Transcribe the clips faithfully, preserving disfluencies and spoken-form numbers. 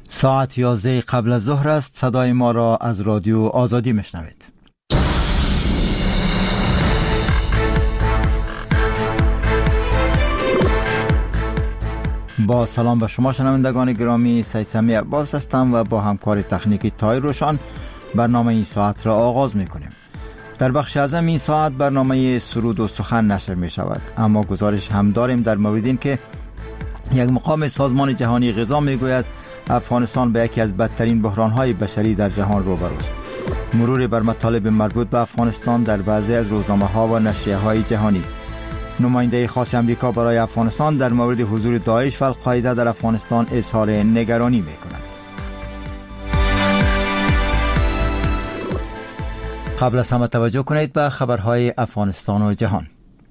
ساعت یازده قبل از ظهر است. صدای ما را از رادیو آزادی میشنوید. با سلام به شما شنوندگان گرامی، سید سمی عباس هستم و با همکار تکنیکی تای روشان برنامه این ساعت را آغاز میکنیم. در بخش اعظم این ساعت برنامه سرود و سخن نشر می شود، اما گزارش هم داریم در مورد این که یک مقام سازمان جهانی غذا می گوید افغانستان به یکی از بدترین بحران‌های بشری در جهان روبروست. مرور بر مطالب مربوط به افغانستان در بعضی از روزنامه‌ها و نشریه‌های جهانی. نماینده خاص امریکا برای افغانستان در مورد حضور داعش و القاعده در افغانستان اظهار نگرانی می‌کند. قبل از همه توجه کنید به خبرهای افغانستان و جهان.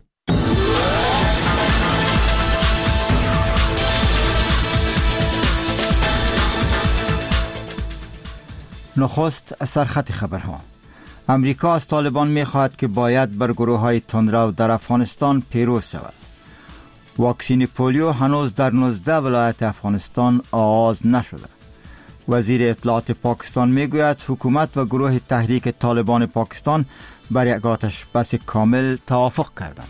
نخست سرخط خبرها. امریکا از طالبان می‌خواهد که باید بر گروه‌های تندرو در افغانستان پیروز شود. واکسین پولیو هنوز در نوزده ولایت افغانستان آغاز نشده. وزیر اطلاعات پاکستان میگوید حکومت و گروه تحریک طالبان پاکستان بر یک آتش بس کامل توافق کردند.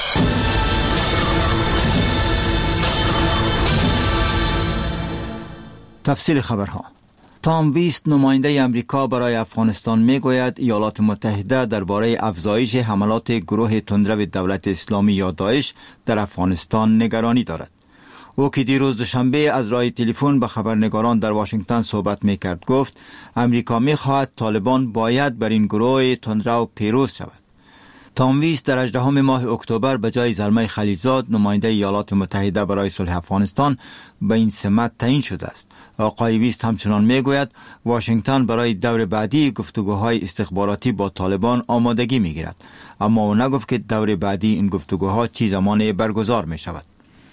تفصیل خبرها. تام ویست، نماینده امریکا برای افغانستان میگوید ایالات متحده درباره افزایش حملات گروه تندرو دولت اسلامی یا داعش در افغانستان نگرانی دارد. او که دیروز دوشنبه از راه تلفن به خبرنگاران در واشنگتن صحبت میکرد گفت امریکا میخواهد طالبان باید بر این گروه تندرو پیروز شود. تام ویست در هجدهم ماه اکتبر به جای زلمه خلیلزاد نماینده ایالات متحده برای صلح افغانستان به این سمت تعیین شده است. آقای ویست همچنان میگوید واشنگتن برای دور بعدی گفتگوهای استخباراتی با طالبان آمادگی میگیرد، اما او نگفت که دور بعدی این گفتگوها چه زمانی برگزار می شود.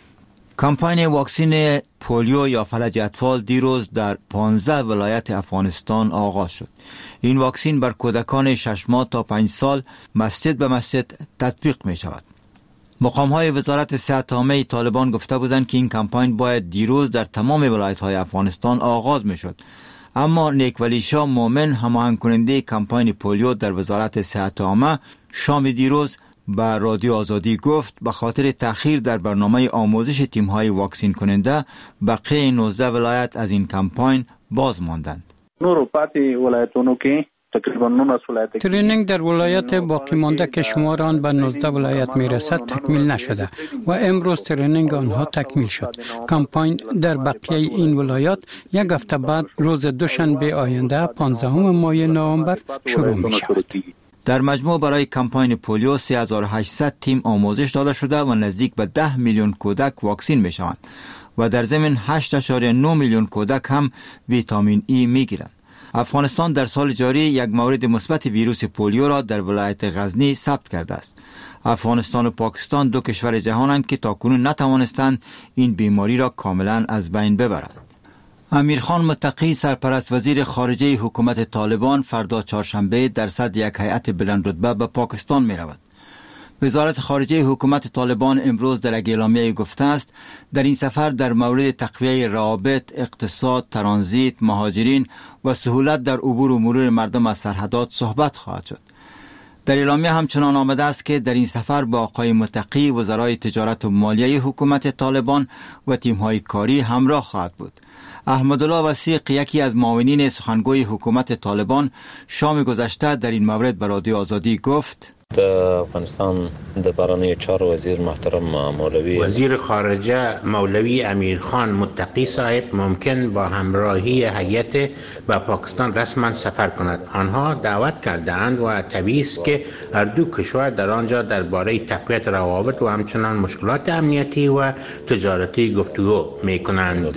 کمپاین واکسین پولیو یا فلج اطفال دیروز در پانزده ولایت افغانستان آغاز شد. این واکسین بر کودکان شش ماه تا پنج سال مسجد به مسجد تطبیق می شود. مقام‌های وزارت صحت عامه طالبان گفته بودند که این کمپاین باید دیروز در تمام ولایت‌های افغانستان آغاز می شد، اما نیک ولی شاه مومن، هماهنگ کننده کمپاین پولیو در وزارت صحت عامه، شام دیروز با رادیو آزادی گفت به خاطر تأخیر در برنامه آموزش تیم‌های واکسین کننده بقیه نوزده ولایت از این کمپاین باز ماندند. نورو پاتی ولایتونو که تقریبا نوزده ولایت ترینینگ در ولایت باقی مانده که شمار آن به نوزده ولایت میرسد تکمیل نشده و امروز ترینینگ آنها تکمیل شد. کمپاین در بقیه این ولایات یک هفته بعد روز دوشنبه آینده پانزدهم ماه نوامبر شروع می شود. در مجموع برای کمپاین پولیو سه هزار و هشتصد تیم آموزش داده شده و نزدیک به ده میلیون کودک واکسین می شوند و در ضمن هشت اشاره نه میلیون کودک هم ویتامین ای می گیرند. افغانستان در سال جاری یک مورد مثبت ویروس پولیو را در ولایت غزنی ثبت کرده است. افغانستان و پاکستان دو کشور جهانند که تاکنون نتوانستند این بیماری را کاملا از بین ببرند. امیرخان متقی، سرپرست وزیر خارجه حکومت طالبان، فردا چهارشنبه در صدر یک هیئت بلند رتبه به پاکستان می رود. وزارت خارجه حکومت طالبان امروز در یک اعلامیه گفته است در این سفر در مورد تقویه روابط، اقتصاد، ترانزیت، مهاجرین و سهولت در عبور و مرور مردم از سرحدات صحبت خواهد شد. در اعلامیه همچنان آمده است که در این سفر با آقای متقی وزرای تجارت و مالیه حکومت طالبان و تیم‌های کاری همراه خواهد بود. احمدالله وثیق، یکی از معاونین سخنگوی حکومت طالبان، شام گذشته در این مورد به رادیو آزادی گفت در افغانستان د بارنی چهار وزیر محترم مولوی وزیر خارجه مولوی امیرخان متقی صاحب ممکن با همراهی هیئت به پاکستان رسما سفر کند. آنها دعوت کردند و طبیعی است که هر دو کشور در آنجا درباره تقویت روابط و همچنان مشکلات امنیتی و تجارتی گفتگو میکنند.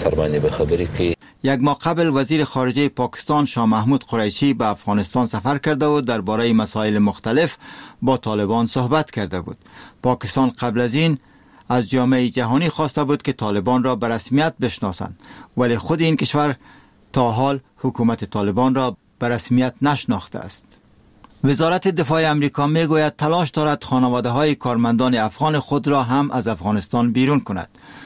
یک ماه قبل وزیر خارجه پاکستان شاه محمود قریشی به افغانستان سفر کرده و درباره مسائل مختلف با طالبان صحبت کرده بود. پاکستان قبل از این از جامعه جهانی خواسته بود که طالبان را به رسمیت بشناسند، ولی خود این کشور تا حال حکومت طالبان را به رسمیت نشناخته است. وزارت دفاع امریکا میگوید تلاش دارد خانواده های کارمندان افغان خود را هم از افغانستان بیرون کند.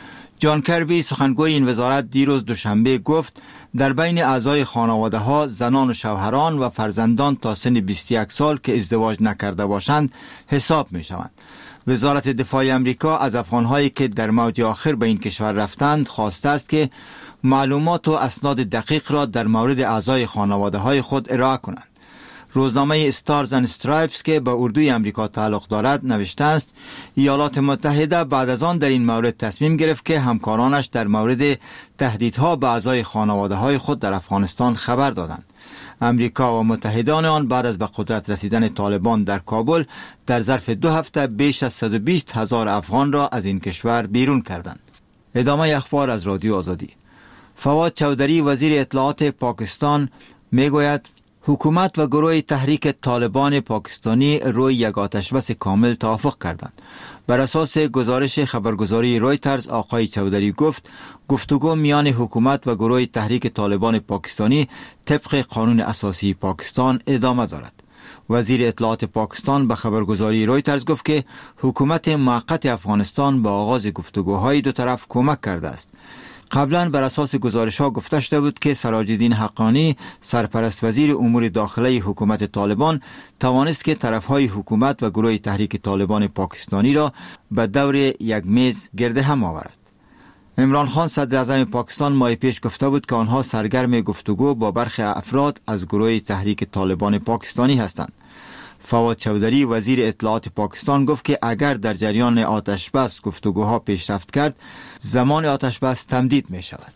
جان کربی سخنگوی این وزارت دیروز دوشنبه گفت در بین اعضای خانواده ها زنان و شوهران و فرزندان تا سن بیست و یک سال که ازدواج نکرده باشند حساب می شوند. وزارت دفاع امریکا از افغانهایی که در موج آخر به این کشور رفتند خواسته است که معلومات و اسناد دقیق را در مورد اعضای خانواده های خود ارائه کنند. روزنامه استارز اند استرایپس که به اردوی امریکا تعلق دارد نوشته است ایالات متحده بعد از آن در این مورد تصمیم گرفت که همکارانش در مورد تهدیدها به اعضای خانواده های خود در افغانستان خبر دادند. امریکا و متحدان آن بعد از به قدرت رسیدن طالبان در کابل در ظرف دو هفته بیش از صد و بیست هزار افغان را از این کشور بیرون کردند. ادامه اخبار از رادیو آزادی. فواد چودری وزیر اطلاعات پاکستان میگوید حکومت و گروه تحریک طالبان پاکستانی روی یک آتشبس کامل توافق کردند. بر اساس گزارش خبرگزاری رویترز آقای چودری گفت گفتگو میان حکومت و گروه تحریک طالبان پاکستانی طبق قانون اساسی پاکستان ادامه دارد. وزیر اطلاعات پاکستان به خبرگزاری رویترز گفت که حکومت موقت افغانستان به آغاز گفتگوهای دو طرف کمک کرده است. قبلا بر اساس گزارش ها گفته شده بود که سراج الدین حقانی سرپرست وزیر امور داخلی حکومت طالبان توانست که طرفهای حکومت و گروه تحریک طالبان پاکستانی را به دور یک میز گرد هم آورد. عمران خان صدر اعظم پاکستان ماه پیش گفته بود که آنها سرگرم گفتگو با برخی افراد از گروه تحریک طالبان پاکستانی هستند. فواد چودری وزیر اطلاعات پاکستان گفت که اگر در جریان آتش بس گفتگوها پیشرفت کرد زمان آتش بس تمدید می شود.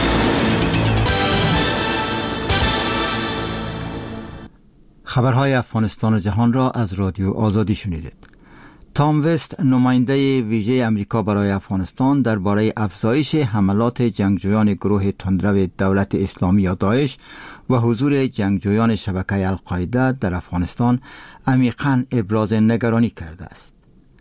خبرهای افغانستان و جهان را از رادیو آزادی شنیدید. تام وست نماینده ویژه امریکا برای افغانستان درباره افزایش حملات جنگجویان گروه تندرو دولت اسلامی یا داعش و حضور جنگجویان شبکه القاعده در افغانستان عمیقاً ابراز نگرانی کرده است.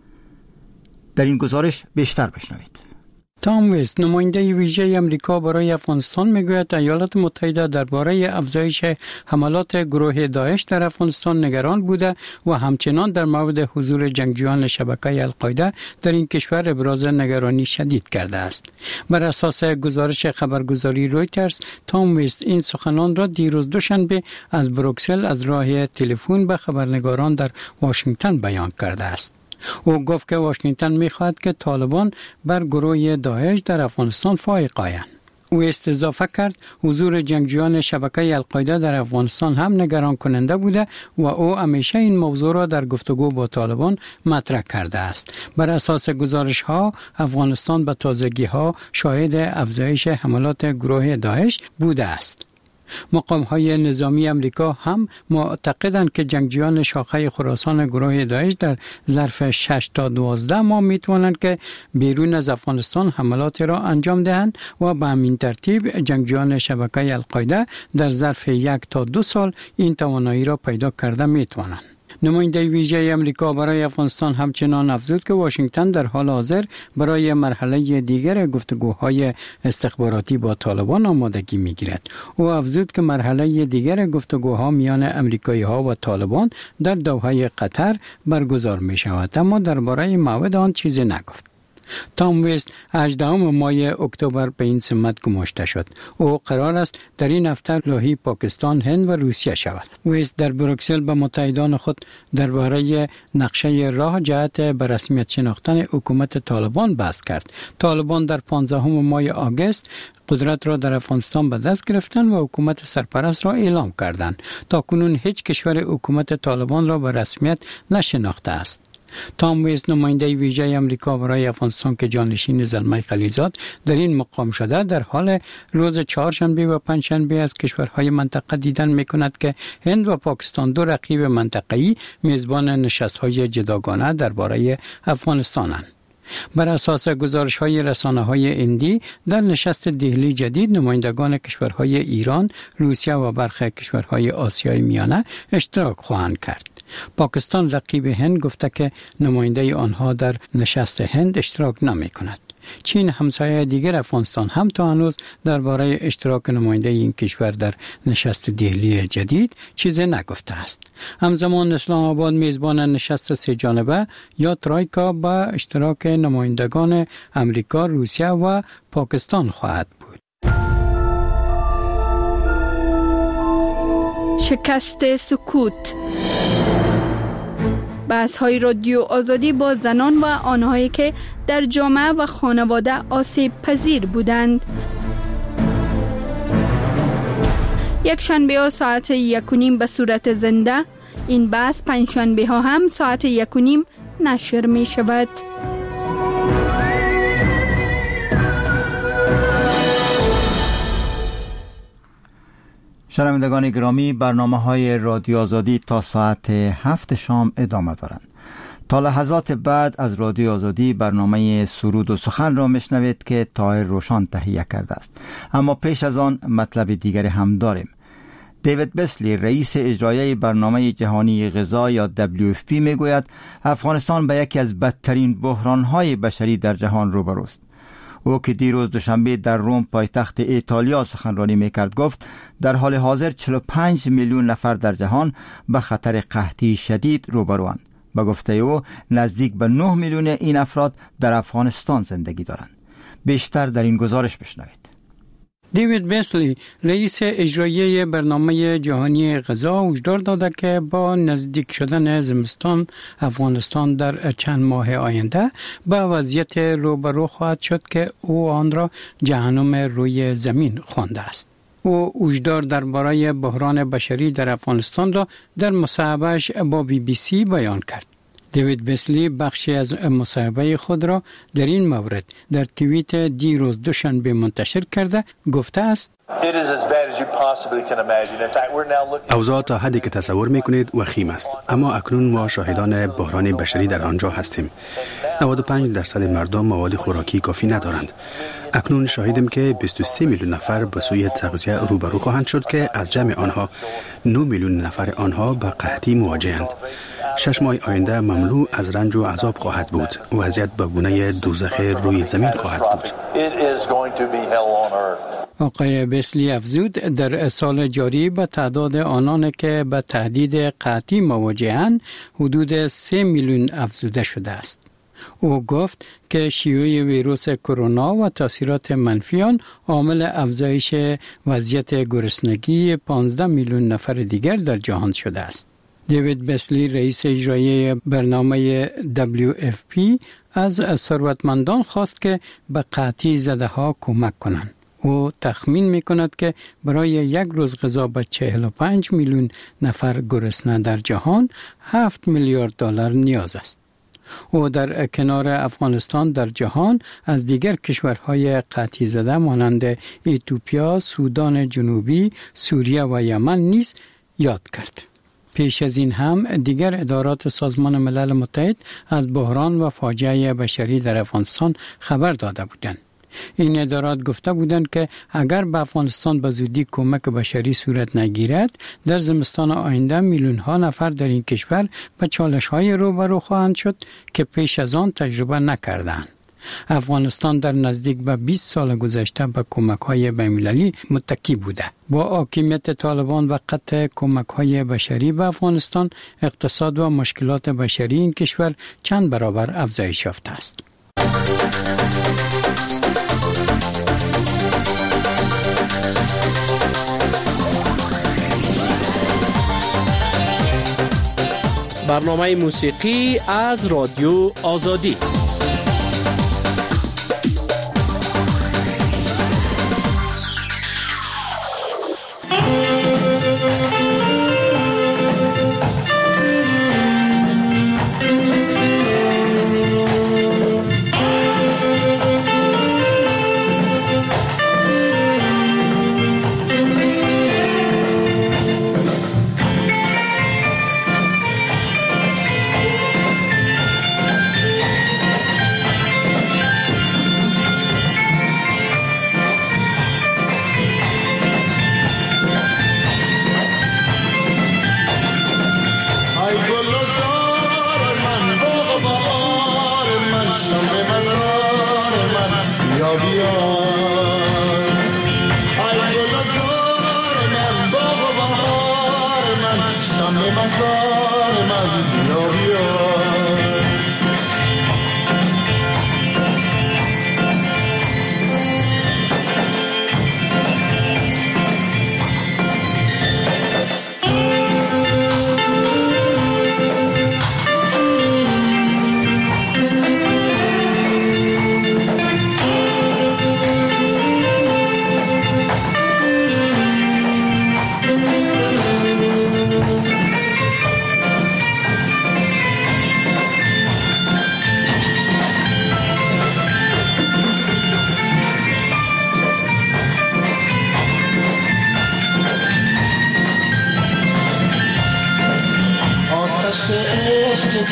در این گزارش بیشتر بشنوید. تام وست نماینده ویژه امریکا برای افغانستان میگوید ایالات متحده درباره افزایش حملات گروه داعش در افغانستان نگران بوده و همچنان در مورد حضور جنگجویان شبکه القاعده در این کشور ابراز نگرانی شدید کرده است. بر اساس گزارش خبرگزاری رویترز تام وست این سخنان را دیروز دوشنبه از بروکسل از راه تلفن به خبرنگاران در واشنگتن بیان کرده است. او گفت که واشنگتن می‌خواهد که طالبان بر گروه داعش در افغانستان فائق آیند. او اضافه کرد حضور جنگجویان شبکه القاعده در افغانستان هم نگران کننده بوده و او همیشه این موضوع را در گفتگو با طالبان مطرح کرده است. بر اساس گزارش ها افغانستان به تازگی ها شاهد افزایش حملات گروه داعش بوده است. مقام های نظامی امریکا هم معتقدند که جنگجویان شاخه خراسان گروه داعش در ظرف شش تا دوازده ماه می توانند که بیرون از افغانستان حملات را انجام دهند و به همین ترتیب جنگجویان شبکه القاعده در ظرف یک تا دو سال این توانایی را پیدا کرده می توانند. نماینده ویژه امریکا برای افغانستان همچنان افزود که واشنگتن در حال حاضر برای مرحله دیگر گفتگوهای استخباراتی با طالبان آمادگی می‌گیرد. او افزود که مرحله دیگر گفتگوها میان امریکایی‌ها و طالبان در دوحه قطر برگزار می‌شود، اما درباره موعد آن چیزی نگفت. تام وست هجدهم ماه اکتبر به این سمت گماشته شد. او قرار است در این هفته راهی پاکستان، هند و روسیه شود. وست در بروکسل به متحدان خود درباره نقشه راه جهت به رسمیت شناختن حکومت طالبان بحث کرد. طالبان در پانزدهم ماه آگوست قدرت را در افغانستان به دست گرفتند و حکومت سرپرست را اعلام کردند. تاکنون هیچ کشور حکومت طالبان را به رسمیت نشناخته است. تام وست نماینده ویژه امریکا برای افغانستان که جانشین زلمه خلیلزاد در این مقام شده در حال روز چهارشنبه و پنجشنبه از کشورهای منطقه دیدن میکند که هند و پاکستان دو رقیب منطقه‌ای میزبان نشست‌های جداگانه درباره افغانستانند. بر اساس گزارش‌های رسانه‌های هندی در نشست دهلی جدید نمایندگان کشورهای ایران، روسیه و برخی کشورهای آسیای میانه اشتراک خواهند کرد. پاکستان رقیب هند گفته که نماینده آنها در نشست هند اشتراک نمی کند. چین همسایه دیگر افغانستان هم تا هنوز درباره اشتراک نماینده این کشور در نشست دهلی جدید چیزی نگفته است. همزمان اسلام آباد میزبان نشست سه جانبه یا ترویکا با اشتراک نمایندگان امریکا، روسیه و پاکستان خواهد بود. شکست سکوت. بحث‌های رادیو آزادی با زنان و آنهایی که در جامعه و خانواده آسیب پذیر بودند. یک شنبه ها ساعت یک و نیم به صورت زنده، این بحث پنج شنبه ها هم ساعت یک و نیم نشر می شود. شنوندگان گرامی، برنامه های رادیو آزادی تا ساعت هفت شام ادامه دارند. تا لحظات بعد از رادیو آزادی برنامه سرود و سخن را میشنوید که طاهر روشان تهیه کرده است. اما پیش از آن مطلب دیگری هم داریم. دیوید بسلی رئیس اجرایی برنامه جهانی غذا یا دبلیو اف پی میگوید افغانستان به یکی از بدترین بحران‌های بشری در جهان روبروست. او که دیروز دوشنبه در روم پایتخت ایتالیا سخنرانی میکرد گفت در حال حاضر چهل و پنج میلیون نفر در جهان به خطر قحطی شدید روبروند. به گفته او نزدیک به نه میلیون این افراد در افغانستان زندگی دارند. بیشتر در این گزارش بشنوید. دیوید بسلی رئیس اجرایی برنامه جهانی غذا هشدار داده که با نزدیک شدن زمستان افغانستان در چند ماه آینده به وضعیت روبرو خواهد شد که او آن را جهنم روی زمین خوانده است. او هشدار درباره بحران بشری در افغانستان را در مصاحبه‌اش با بی بی سی بیان کرد. دیوید بسلی بخشی از مصاحبه خود را در این مورد در توییت دیروز دوشنبه منتشر کرده گفته است: اوضاع تا حدی که تصور میکنید وخیم است، اما اکنون ما شاهدان بحران بشری در آنجا هستیم. نود و پنج درصد مردم مواد خوراکی کافی ندارند. اکنون شاهدیم که بیست و سه میلیون نفر به سوی تغذیه روبرو خواهند شد که از جمع آنها نه میلیون نفر آنها به قحطی مواجهند. شش ماه آینده مملو از رنج و عذاب خواهد بود. وضعیت به گونه دوزخ روی زمین خواهد بود. آقای بسلی افزود در سال جاری به تعداد آنان که به تهدید قحطی مواجهند حدود سه میلیون افزوده شده است. او گفت که شیوع ویروس کرونا و تاثیرات منفی آن عامل افزایش وضعیت گرسنگی پانزده میلیون نفر دیگر در جهان شده است. دیوید بسلی رئیس اجرایی برنامه دبلیو اف پی از ثروتمندان خواست که به قحطی زده ها کمک کنند. او تخمین می کند که برای یک روز غذا به چهل و پنج میلیون نفر گرسنه در جهان هفت میلیارد دلار نیاز است. او در کنار افغانستان در جهان از دیگر کشورهای قحطی زده مانند ایتوپیا، سودان جنوبی، سوریه و یمن نیز یاد کرد. پیش از این هم دیگر ادارات سازمان ملل متحد از بحران و فاجعه بشری در افغانستان خبر داده بودند. این ادارات گفته بودند که اگر به افغانستان به زودی کمک بشری صورت نگیرد، در زمستان آینده میلیون ها نفر در این کشور به چالش های روبرو خواهند شد که پیش از آن تجربه نکردند. افغانستان در نزدیک به بیست سال گذشته به کمک‌های بین‌المللی متکی بوده. با حاکمیت طالبان و قطع کمک‌های بشری به افغانستان، اقتصاد و مشکلات بشری این کشور چند برابر افزایش یافته است. برنامه موسیقی از رادیو آزادی.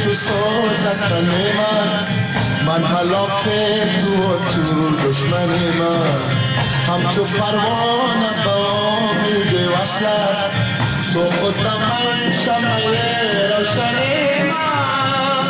چو سازد تن من، من هلاک تو و تو دشمن من. همچو پروانه به امید وصلت، سوختم من شمع روشن من.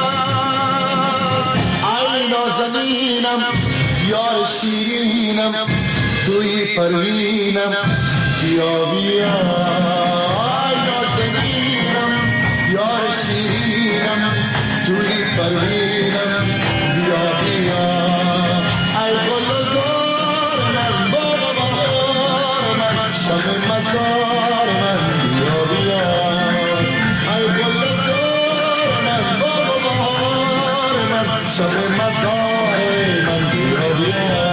ای نازنینم یار شیرینم، توی پروینم بیا بیا. ای نازنینم یار شیرینم، توی پروینم بیا بیا. ای گل و زار من، بابا بهار من، شب مزار من بیا بیا. ای گل و زار من، بابا بهار من، شب مزار من بیا بیا.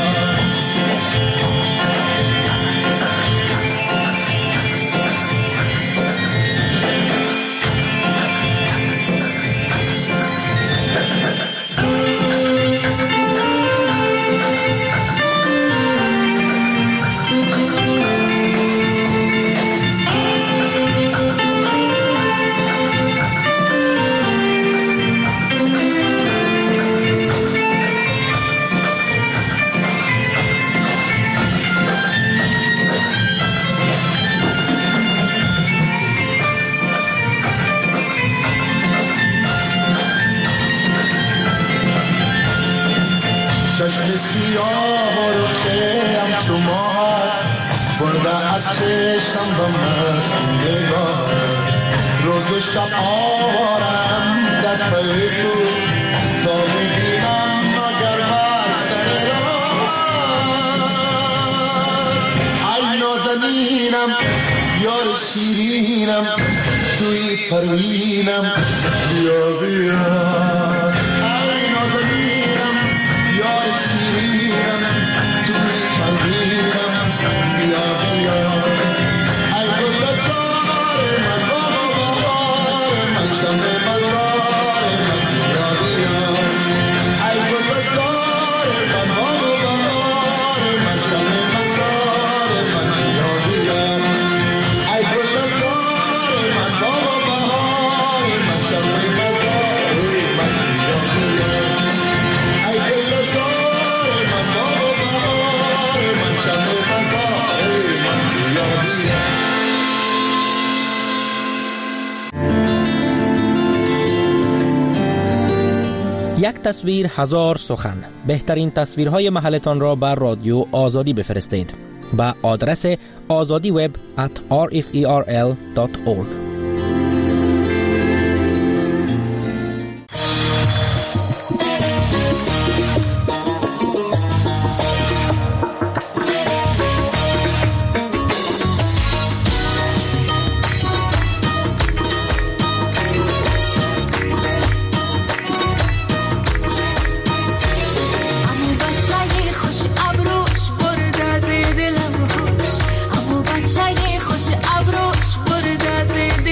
چشم سیاه و رخم چو ماه، برده از چشم به مست نگاه. روز و شب آوارم در پی تو، تا میبینم مگر بر سر راه. ای نازنینم یار شیرینم، توی پروینم بیا بیا. ای نازنینم یار شیرینم، توی پروینم بیا بیا. ای گل و زار من، بابا بهار من، شب مزار من بیا بیا. ای گل و زار من، بابا بهار من، شب مزار من بیا بیا. ای گل و زار من، بابا بهار من، شب مزار من بیا بیا. ای گل و زار من، بابا بهار من، شب مزار من بیا بیا. یک تصویر هزار سخن. بهترین تصویرهای محلتان را بر رادیو آزادی بفرستید به آدرس azadi web at r f e r l dot org. خوش ابروش برد از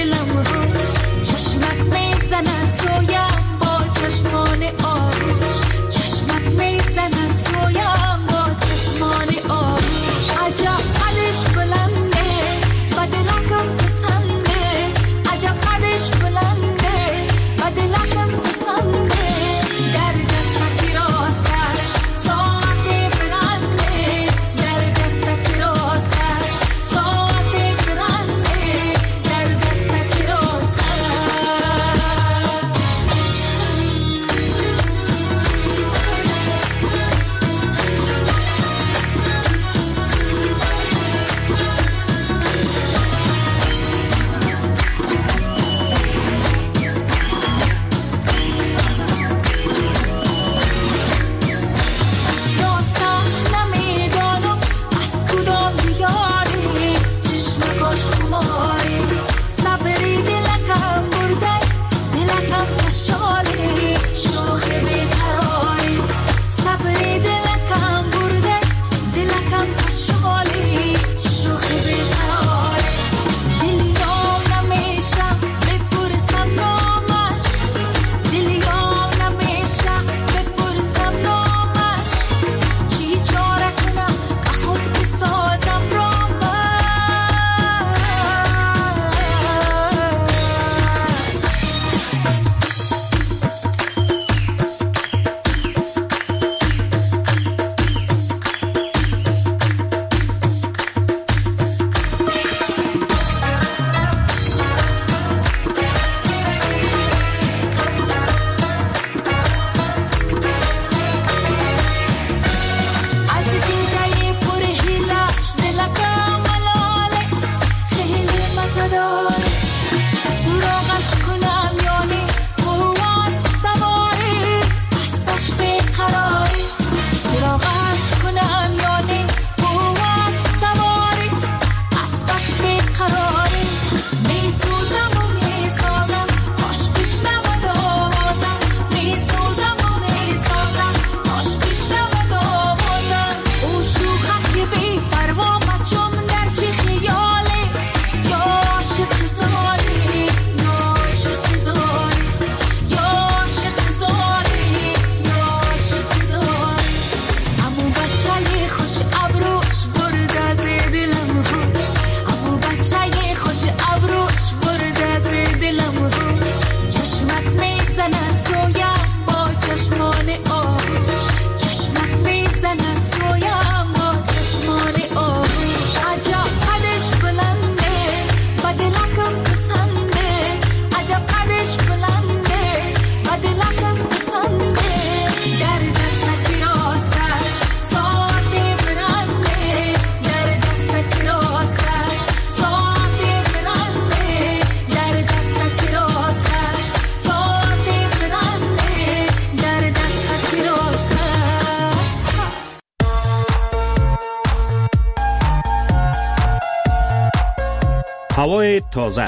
هوای تازه،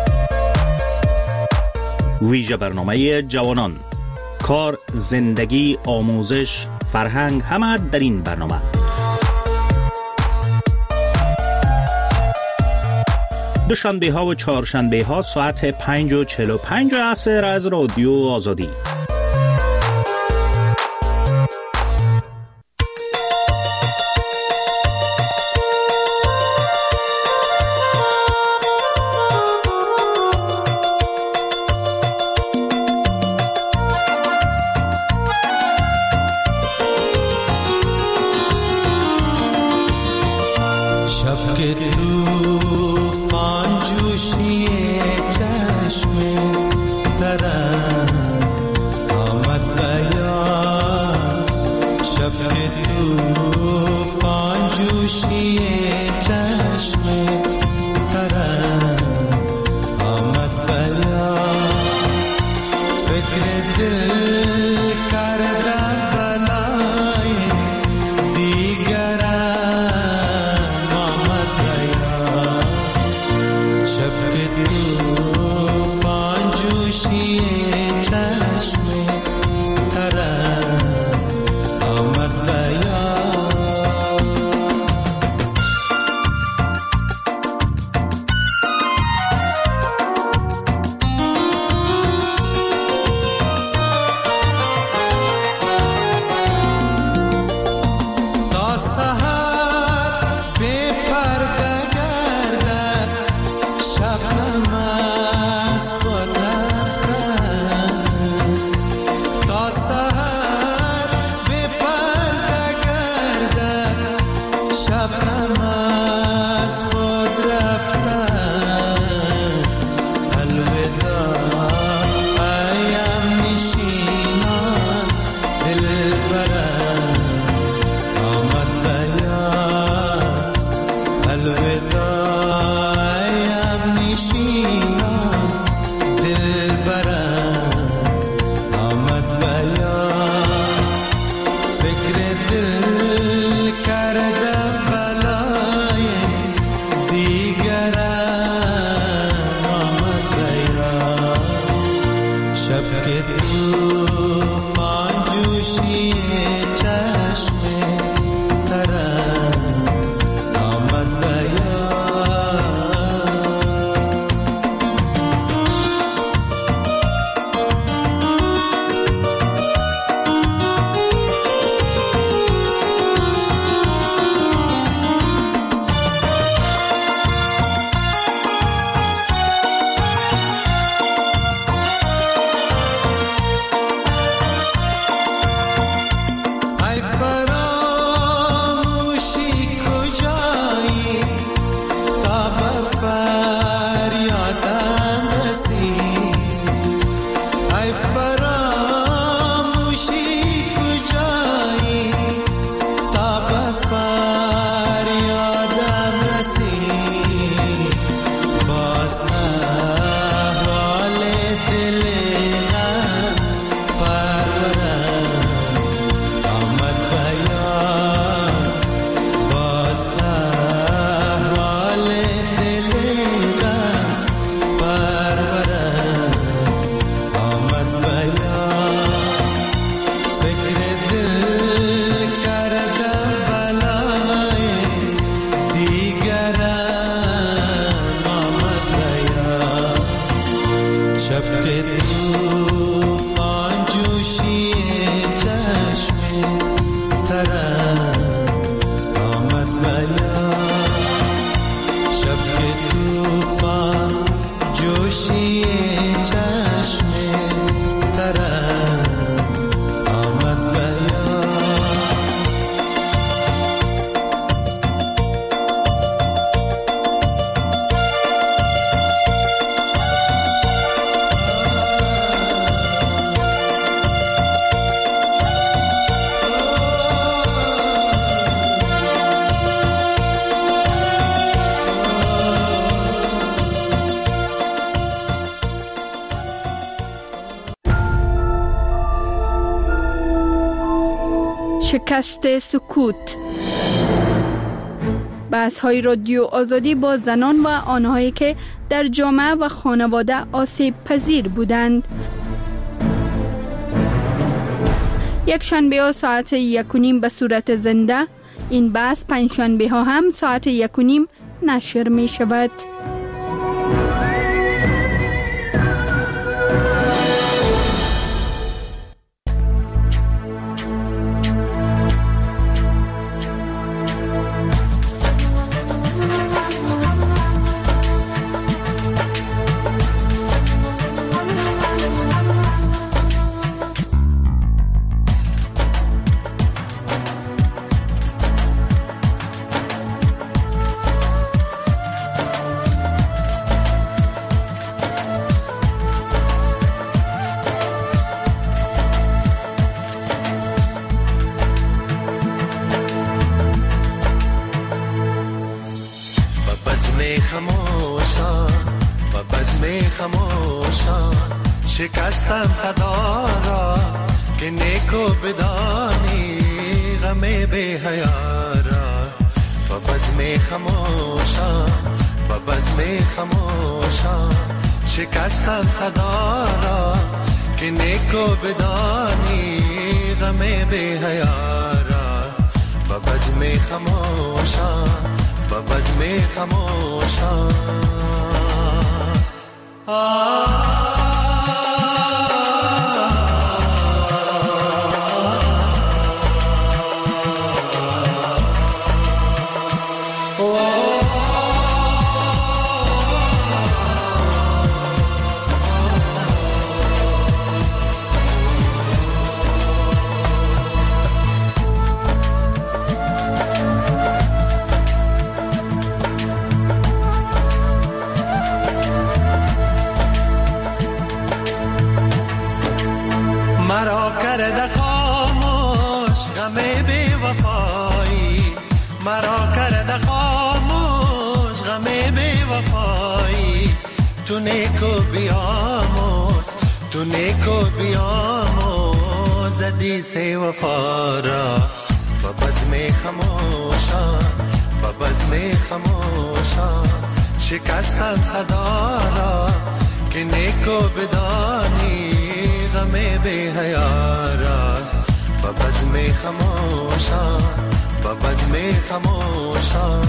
ویژه برنامه جوانان، کار، زندگی، آموزش، فرهنگ، همه در این برنامه. دوشنبه ها و چهارشنبه ها ساعت پنج و چهل و پنج عصر از رادیو آزادی. شکست سکوت. بحث های رادیو آزادی با زنان و آنهایی که در جامعه و خانواده آسیب پذیر بودند. یک شنبه ها ساعت یک و نیم به صورت زنده، این بحث پنج شنبه ها هم ساعت یک و نیم نشر می شود. شکستم صدا را که نیکو بدانی غم بی حیا را و بزم خموشا و بزم خموشا شکستم صدا را که نیکو بدانی غم بی حیا را و بزم خموشا و بزم خموشا آه کرده خاموش غم بی وفایی، مرا کرده خاموش غم بی وفایی. تو نیکو بیاموز تو نیکو بیاموز حدیث وفا را و بزم خموشا و بزم خموشا شکستم صدا را که نیکو بدانی غم بی حیا را و بزم خموشا و بزم خموشا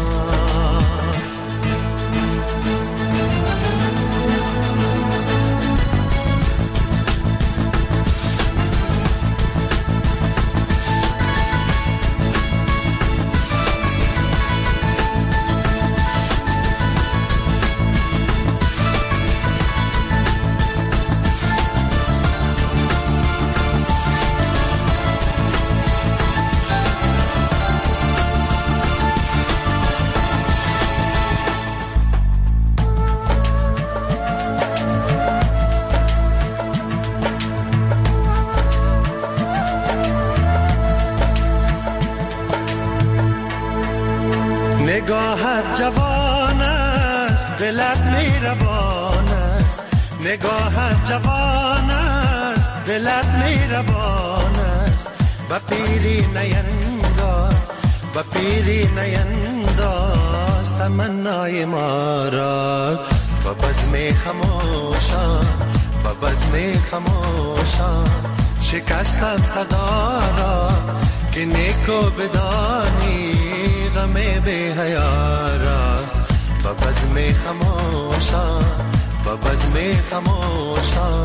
نگاهت جوان است دلت میربان است، نگاهت جوان است دلت میربان است. با پیری نینداز با پیری نینداز تمنای ما را با بزم خموشا با بزم خموشا شکستم صدا را که نیکو بدانی غم بی حیا را با بزم خموشا با بزم خموشا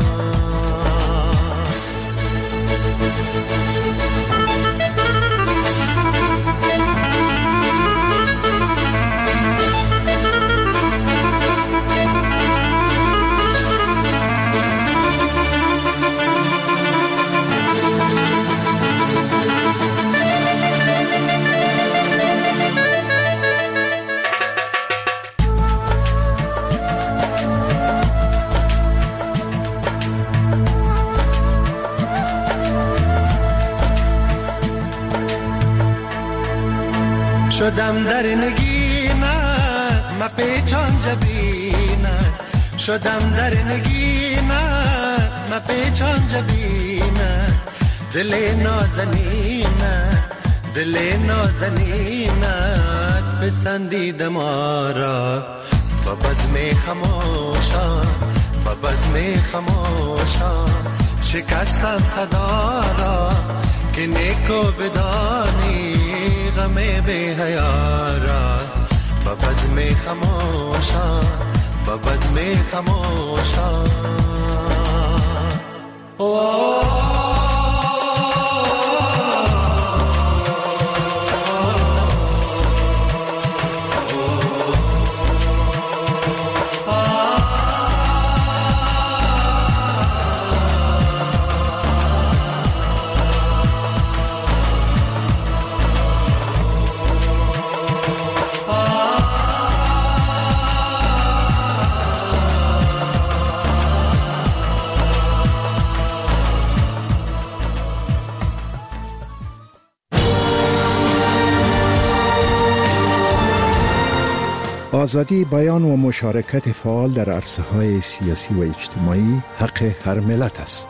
شدم در نگینت مپیچان جبینت، شدم در نگینت مپیچان جبینت. دل نازنینت دل نازنینت نپسندید ما را، با بزم خموشان با بزم خموشان شکستم صدا را که نیکو بدانی غم بی حیا را، با بزم خموشان با بزم خموشان. آزادی بیان و مشارکت فعال در عرصه‌های سیاسی و اجتماعی حق هر ملت است.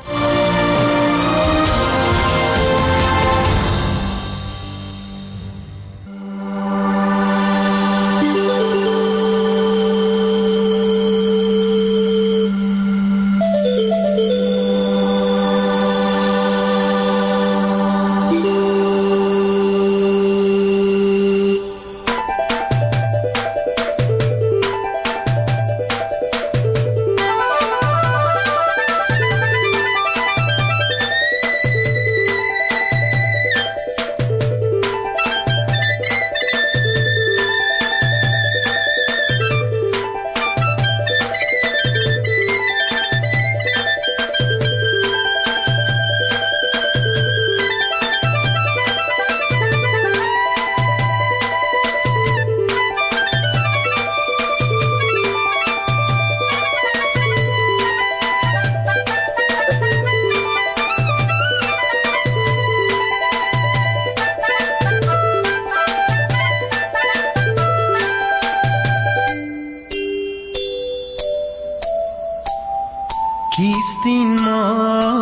کیستین ما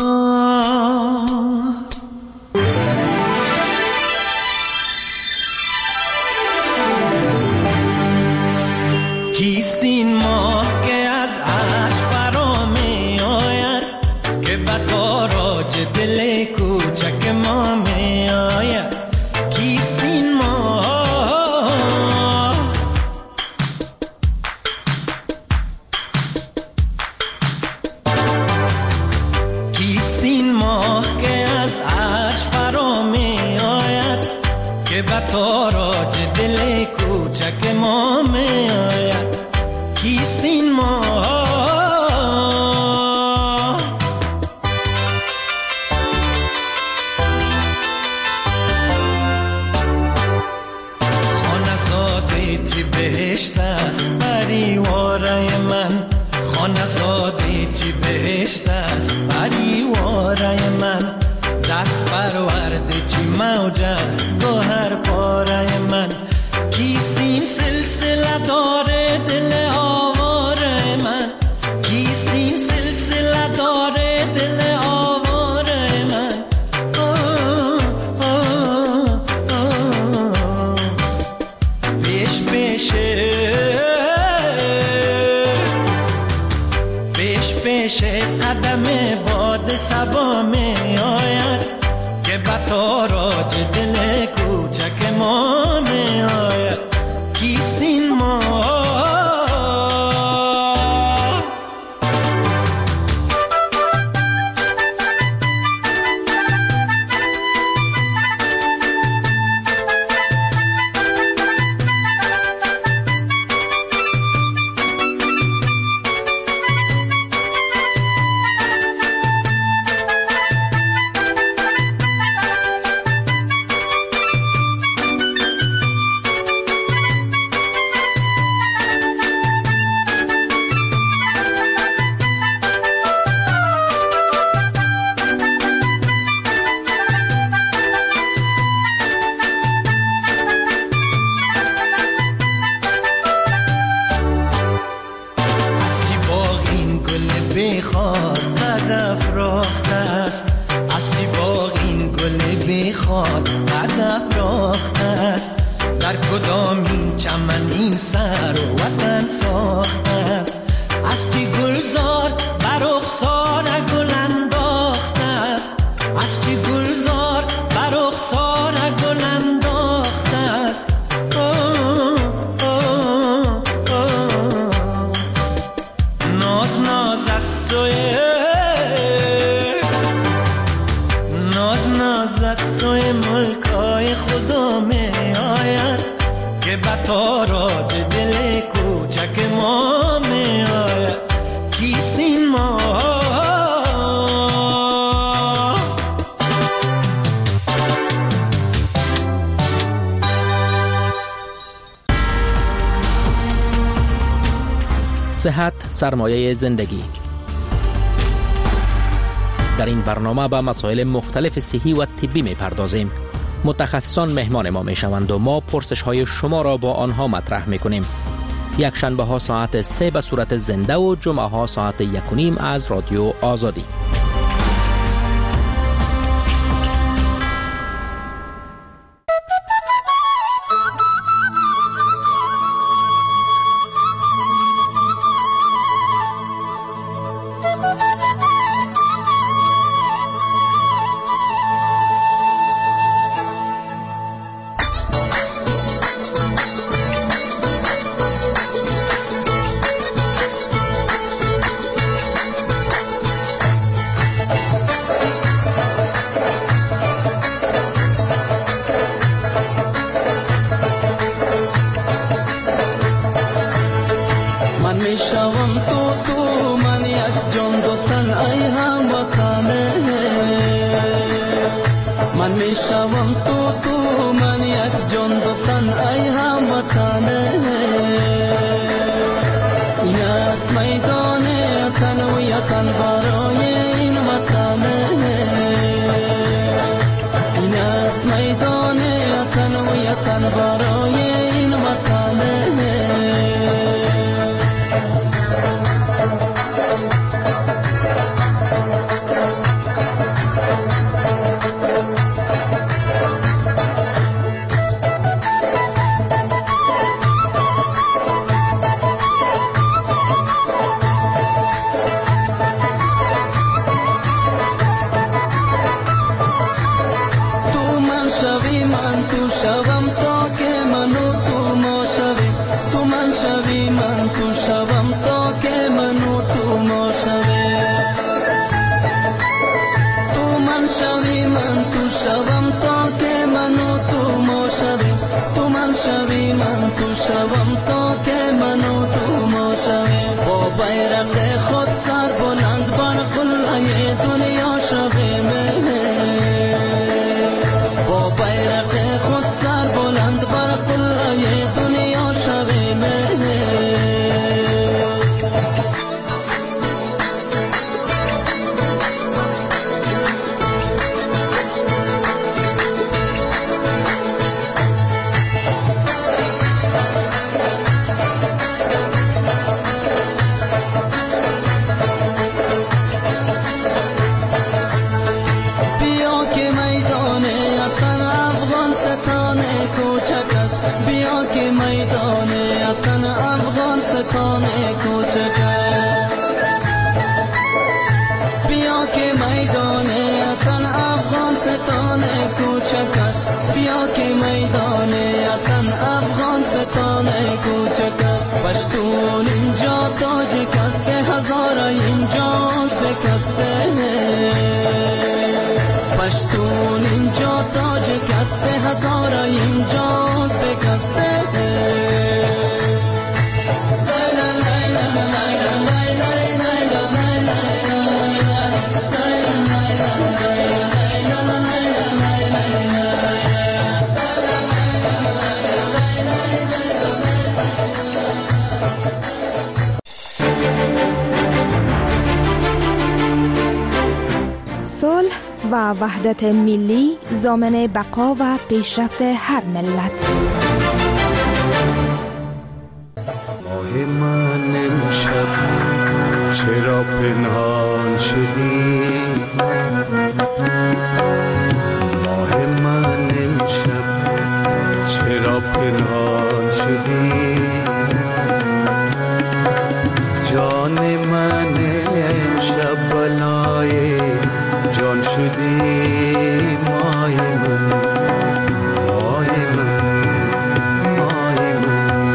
کیستین ما که از عشق برا می آید، که به تاراج دل کوچک ما می آید. کیستین ما کیستین ما که از عشق برا می آید، که به تاراج دل کوچک ما می آید. کیستین ما خانزاده چی بهشت است پریواره من، خانزاده چی بهشت است پریواره من. دست پرورده چی موج است گوهر پاره من. کیستین سلسله داره دل آواره من، کیستین سلسله داره دل آواره من. آه آه آه پیش پیشه پیش پیشه قدم باد سبا می آید، که به تاراج دل کوچک ما می آید. کیستین ما کدام این چمن این سر و وطن ساخته است. از چی گلزار بر رخسار گل انداخته است. از چی گلزار بر رخسار گل انداخته است. آه آه آه ناز ناز از سوی ناز ناز از سوی ملکای خدا می آید که به تاراج دل کوچک ما می آید. کیست این ما؟ صحت سرمایه زندگی. در این برنامه به مسائل مختلف صحی و طبی می پردازیم. متخصصان مهمان ما می شوند و ما پرسش های شما را با آنها مطرح می کنیم. یک شنبه ها ساعت سه به صورت زنده و جمعه ها ساعت یک و نیم از رادیو آزادی. و وحدت ملی ضامن بقا و پیشرفت هر ملت. آه من امشب چرا پنهان شدی؟ آه من امشب چرا پنهان شدی جان من امشب بلای جان شدی مای من مای من مای من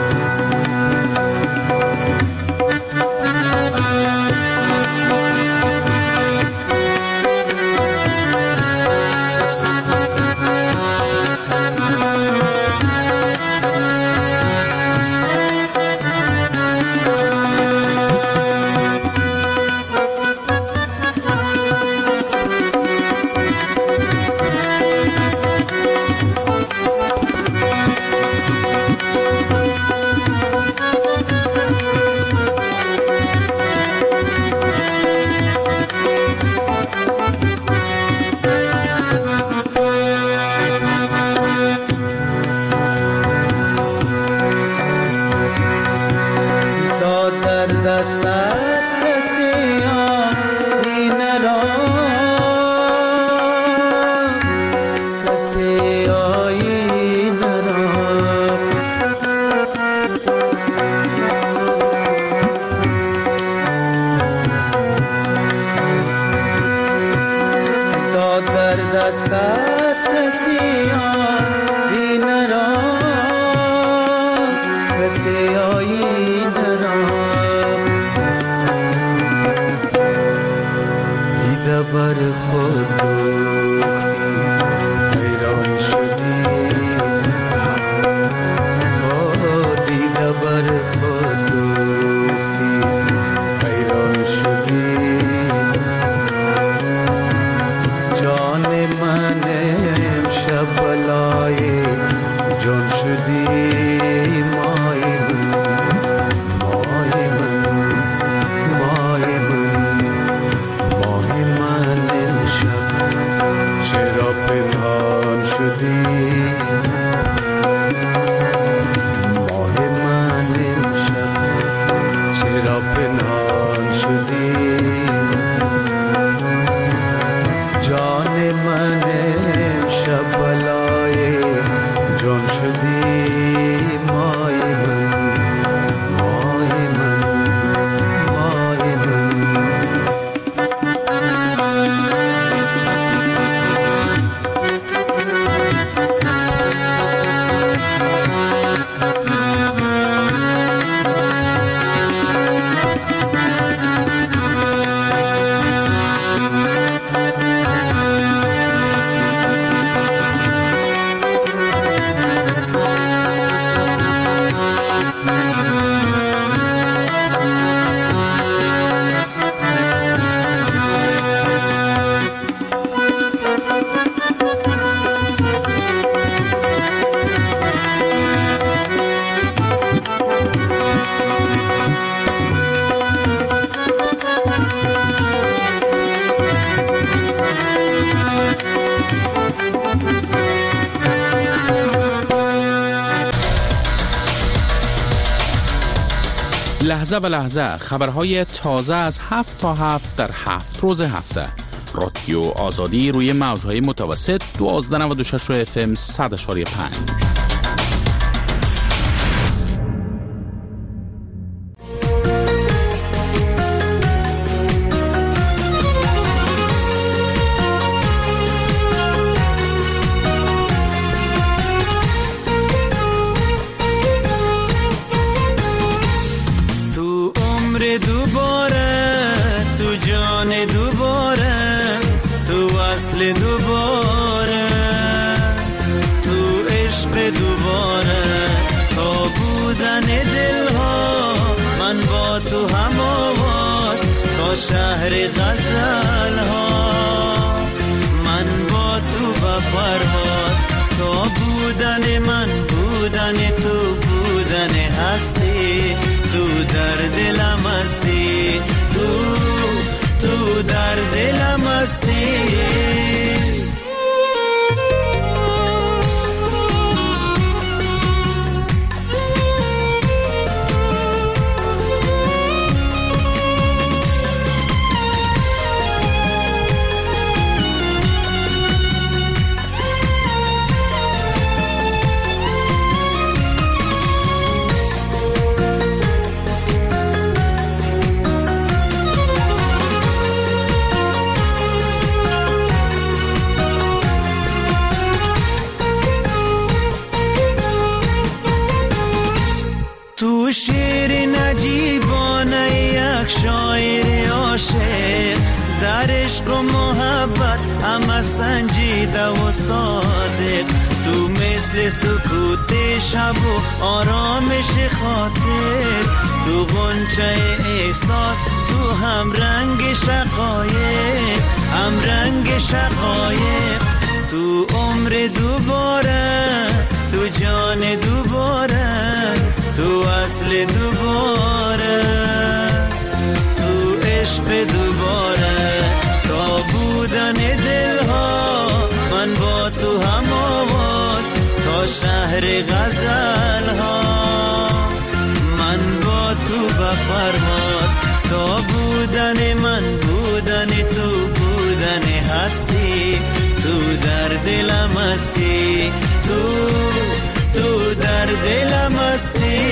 لحظه به لحظه خبرهای تازه از هفت تا هفت در هفت روز هفته. رادیو آزادی روی موجهای متوسط دوازده نود و شش اف ام صد و پنج. شهر غزل ها من با تو با پرواز تو بودن من بودن تو بودن هستی تو در دلم هستی تو تو در دلم هستی تو شعر نجیبانه یک شاعر عاشق، در عشق و محبت همه سنجیده و صادق. تو مثل سکوت شب و آرامش خاطر، تو غنچه احساس، تو هم رنگ شقایق، هم رنگ شقایق. تو عمر دوباره، تو جان دوباره، تو اصل دوباره، تو عشق دوباره. تا بودن دلها من با تو هم آواز، تا شهر غزل ها من با تو بپرواز. تا بودن من بودن تو، بودن هستی، تو در دلم هستی، تو تو در دلم هستی.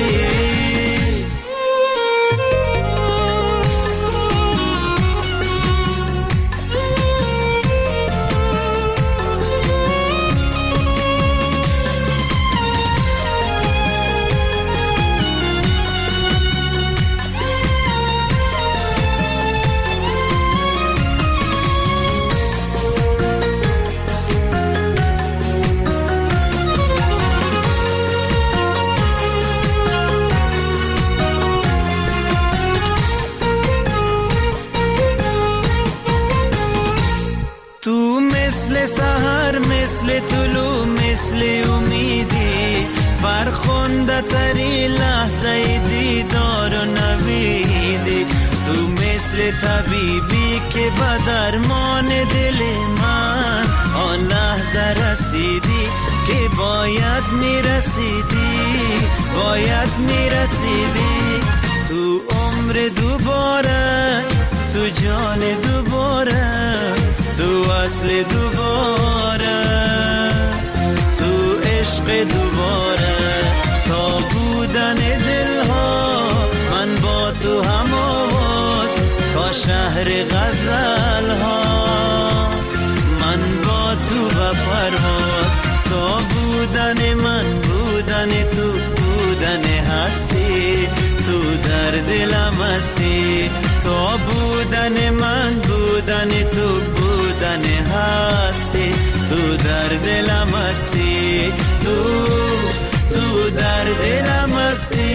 سحر مثل طلوع مثل امیدی، فرخنده تری لحظه دیدار و نویدی. تو مثل طبیبی که به درمان دل من آن لحظه رسیدی که باید میرسیدی، باید میرسیدی. تو عمر دوباره، تو جان دوباره، تو اصل دوباره، تو عشق دوباره. تا بودن دلها من با تو هم آواز، تا شهر غزل ها من با تو بپرواز. تا بودن من بودن تو، بودن هستی، تو در دلم هستی. تا بودن من بودن تو، بودن هستی، تو در دلم هستی، تو تو در دلم هستی.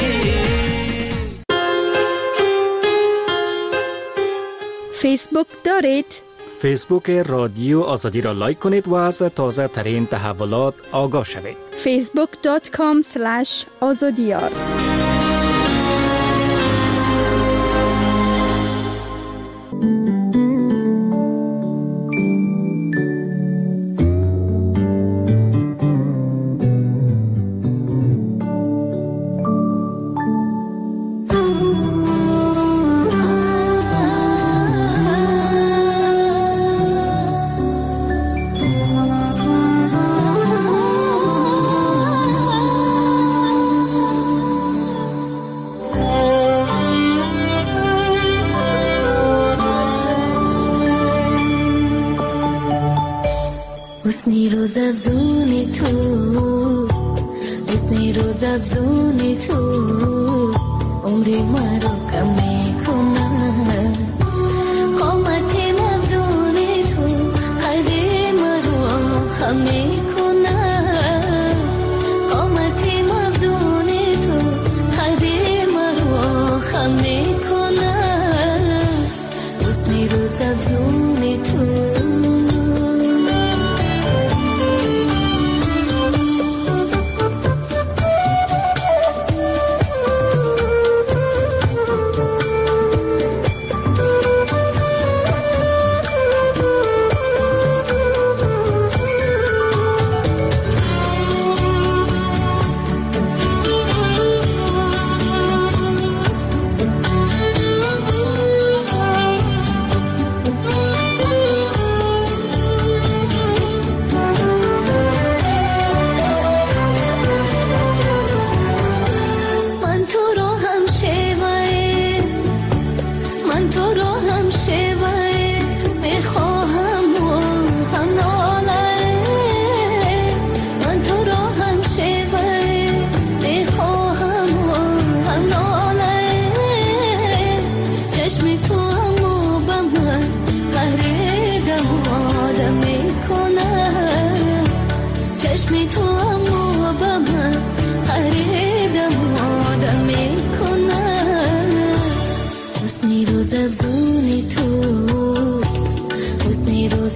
فیسبوک دارید؟ فیسبوک رادیو آزادی را لایک کنید و از تازه ترین تحولات آگاه شوید. فیسبوک دات کام اسلش آزادیار. حسنی روز افزونی تو، حسنی روز افزونی تو، عمری مرا کم میکنه. قامتی مفزونی تو، قدی مرا خم میکنه. قامتی مفزونی تو، قدی مرا خم میکنه. حسنی روز افزونی تو.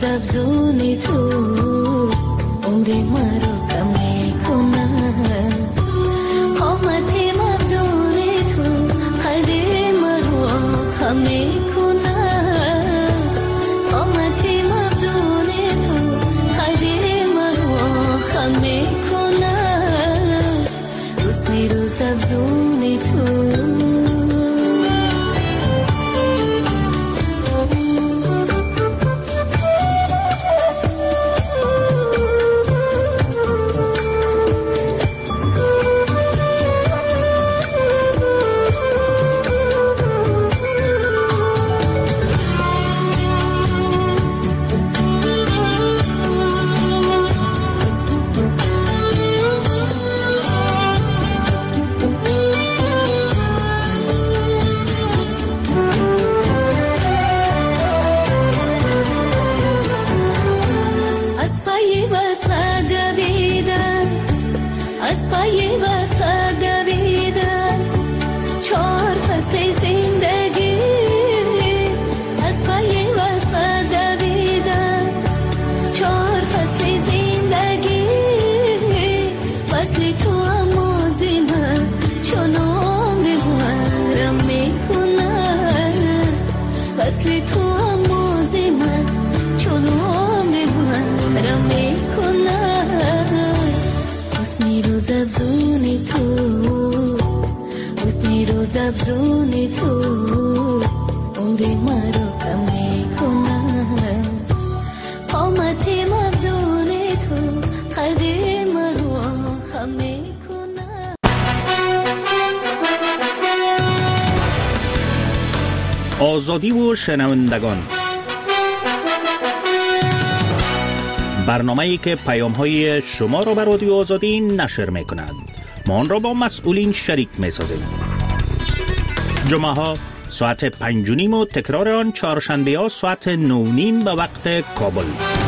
افزون تو عمر مرا کم میکنه قامت افزون تو قد مرا خم میکنه قامت افزون تو قد مرا خم میکنه حسن روز افزون تو افزون تو عمر مرا کم میکنه قامت افزون تو قد مرا خم میکنه. آزادی و شنوندگان، برنامه‌ای که پیام‌های شما را به رادیو آزادی نشر می‌کند. ما آن را با مسئولین شریک می‌سازیم. جمعه ها ساعت پنج و نیم و تکرار آن چهارشنبه ها ساعت نو نیم به وقت کابل.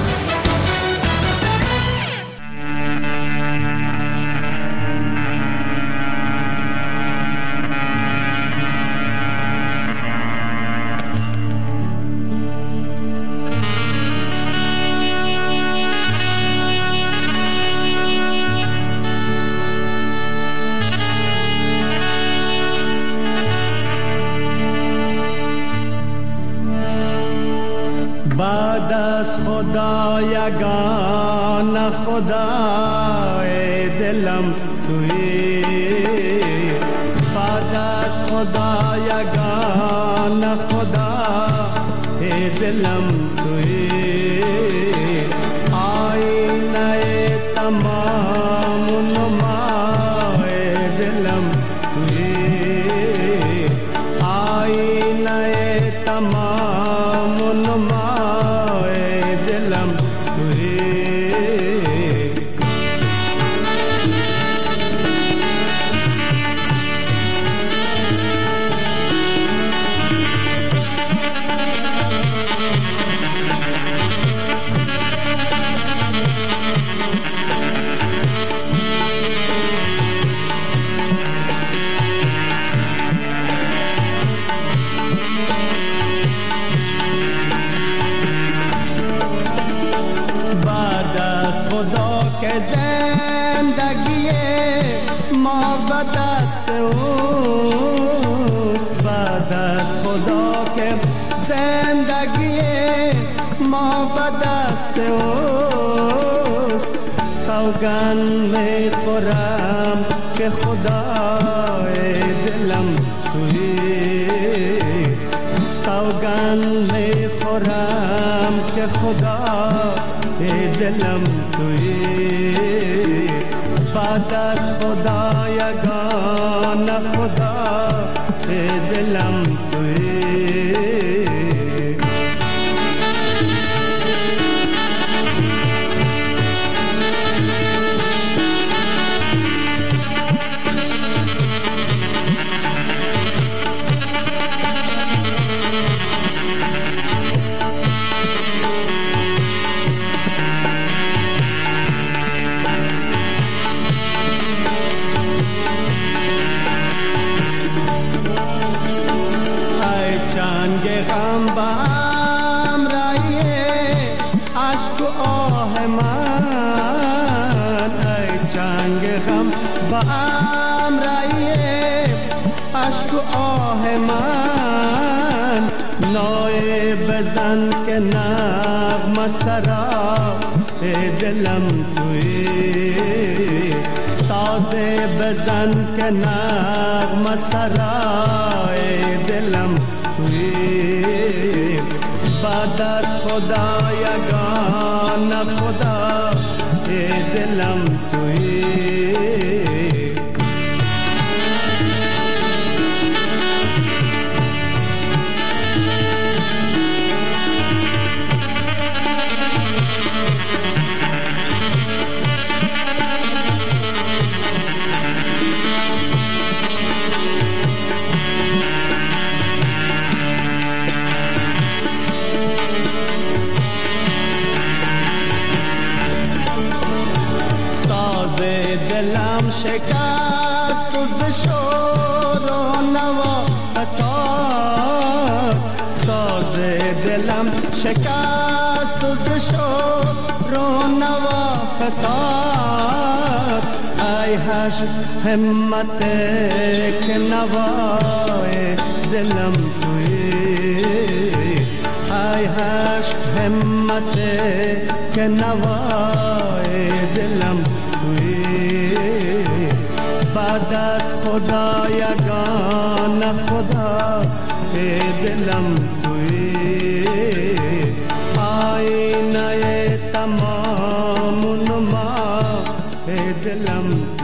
بعد از خدا یگان خدای دلم تویی، بعد از خدا یگان خدای دلم تویی، آینه تمام نمای دلم تویی، آینه تمام نمای دلم تویی. زندگی ما به دست اوست، بعد از خدا که زندگی ما به دست اوست، سوگند میخورم که خدای دلم تویی، سوگند میخورم که خدای دلم تویی، بعد از خدا یگان خدا دلم تویی. اشک و آه من نای بزن که نغمه سرا دلم توی ساز بزن که نغمه سرا دلم توی بعد از خدا یگان خدا دلم توی دلم شکست و ز شور و نوا فتاد ساز دلم شکست و ز شور و نوا فتاد ای هش همت که نوای دلم توی ای هش همت که نوای دلم بعد از خدا یگان خدا دلم توی آینه تمام نما دلم